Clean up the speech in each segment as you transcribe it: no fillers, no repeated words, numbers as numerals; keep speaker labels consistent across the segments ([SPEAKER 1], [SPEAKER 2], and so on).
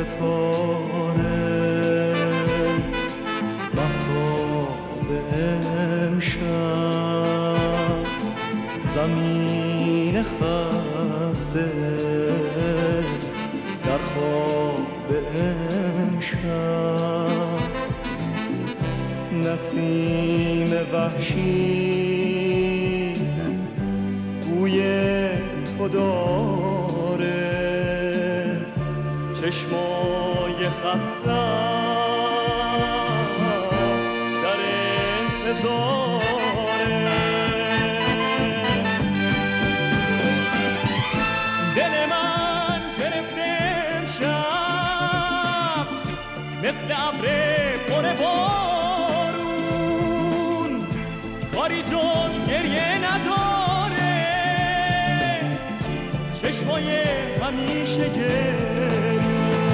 [SPEAKER 1] ستاره مهتاب امشب، زمین خسته در خواب امشب، نسیم وحشی بوی تو داره، چشمای خستم در انتظاره، دل من گرفته امشب مثل ابر پر بارون، کاری جز گریه نداره، چشمای همیشه گرون،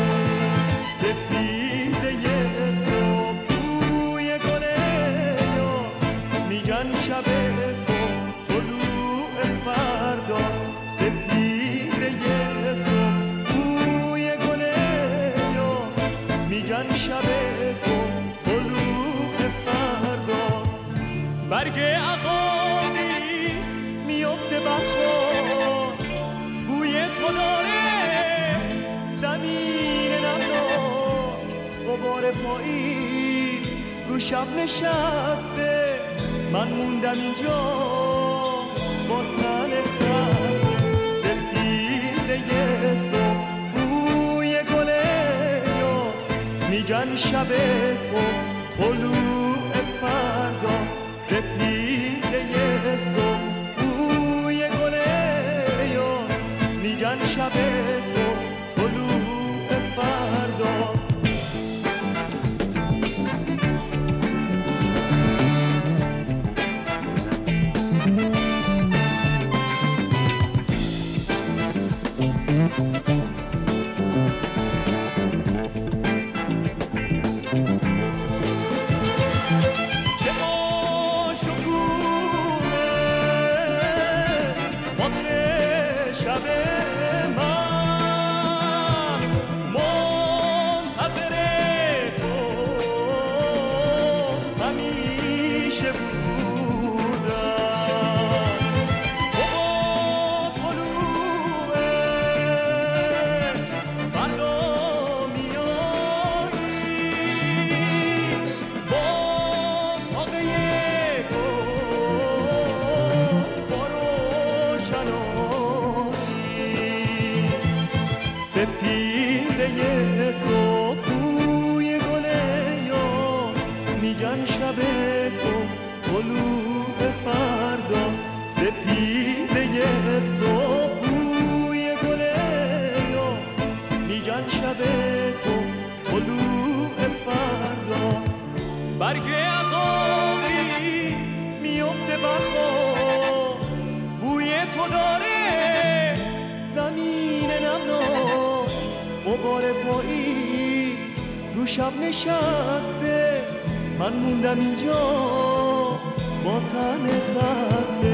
[SPEAKER 1] سپیده صبح بوی گل یاس، میگن شب تو طلوع فرداست، سپیده صبح بوی گل یاس، میگن شب تو طلوع فرداست، برگ عقابی میفته بهار بوی تو داره، زمین نمناک غبار پاییز رو شب نشسته، من موندم اینجا با تن خسته، سپیده صبح بوی گل یاس، میگن شب تو طلوع فرداست، سپیده صبح بوی گل یاس، میگن شب تو طلوع فرداست. سپیده صبح بوی گل یاس، میگن شب تو طلوع فرداست، سپیده صبح بوی گل یاس، میگن شب تو طلوع فرداست، برگ عقابی میفته بهار بوی تو داره، زمین نمناک غبار پایی رو شب نشسته، من موندم اینجا با تن خسته،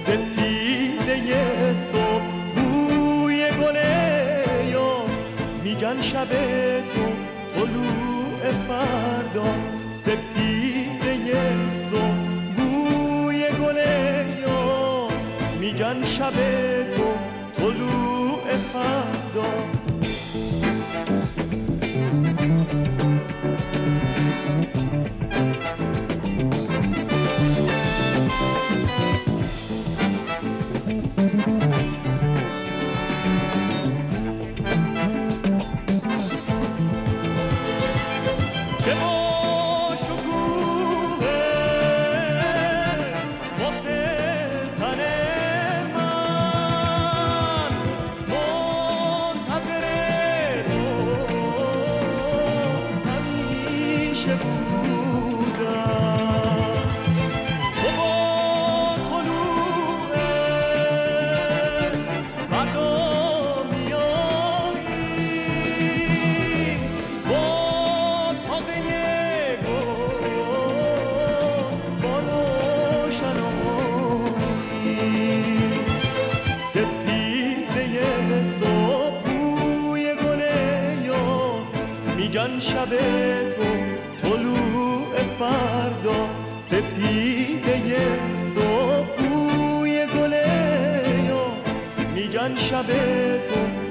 [SPEAKER 1] سپیده صبح بوی گل یاس، میگن شب تو طلوع فرداست، سپیده صبح بوی گل یاس، میگن شب تو طلوع فرداست. میگن شب تو طلوع فرداست، سپیده صبح بوی گل یاس، میگن شب تو